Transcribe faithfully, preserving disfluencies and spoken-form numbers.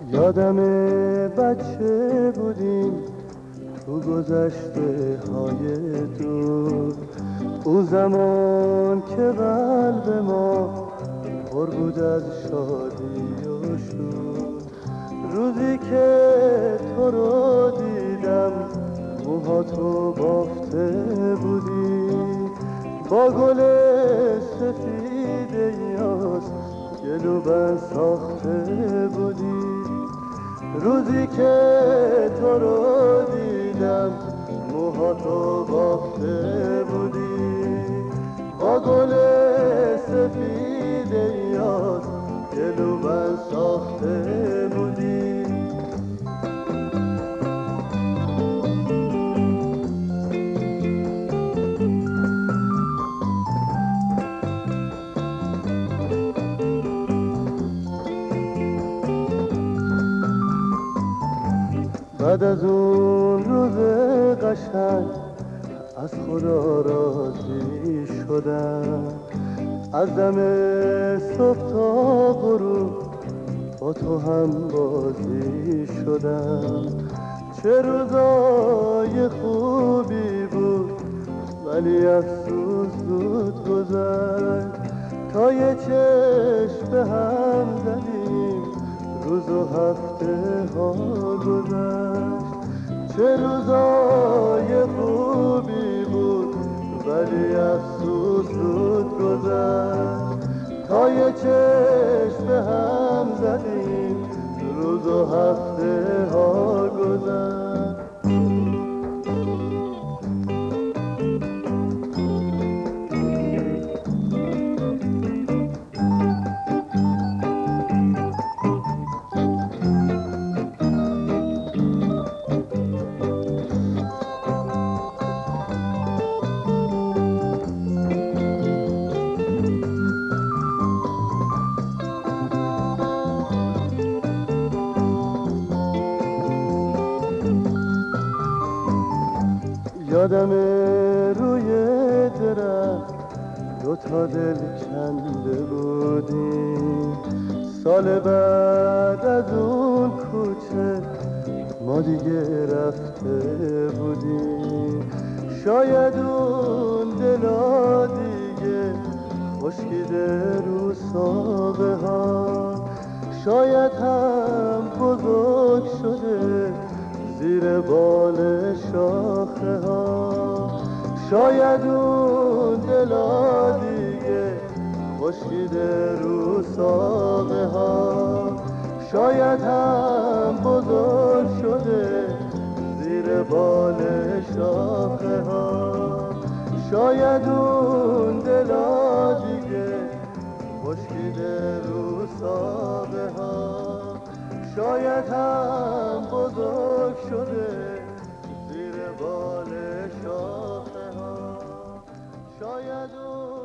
یادم بچه بودیم تو گذشته های دور، او زمان که قلب ما پر بود از شادی و شور. روزی که تو رو دیدم موهاتو بافته بودی، با گل سفید یاس گلوبن ساخته بودی. روزی که تو رو دیدم موهاتو بافته بودی، با گل سفید یاس گلوبن ساخته بودی. بعد از اون روز قشنگ از خدا راضی شدم، از دم صبح تا غروب با تو هم بازی شدم. چه روزای خوبی بود ولی افسوس زود گذشت، تا یه چشم به هم زدیم روز و هفته ها گذشت. چه روزای خوبی بود ولی افسوس زود گذشت، تا یه چشم به هم زدیم روز و هفته ها گذشت. یادم روی درخت دو تا دل کنده بودیم، سال بعد از اون کوچه ما دیگه رفته بودیم. شاید اون دلا دیگه خشکیده رو ساقه ها، شاید هم بزرگ شده زیر بال شاخه ها. شاید اون دلا دیگه خشکیده رو ساقه ها، شاید هم بزرگ شده زیر بال شاخه ها. شاید اون دلا دیگه خشکیده رو ساقه ها، شاید هم بزرگ شده زیر بال شاخه ها. شاید اون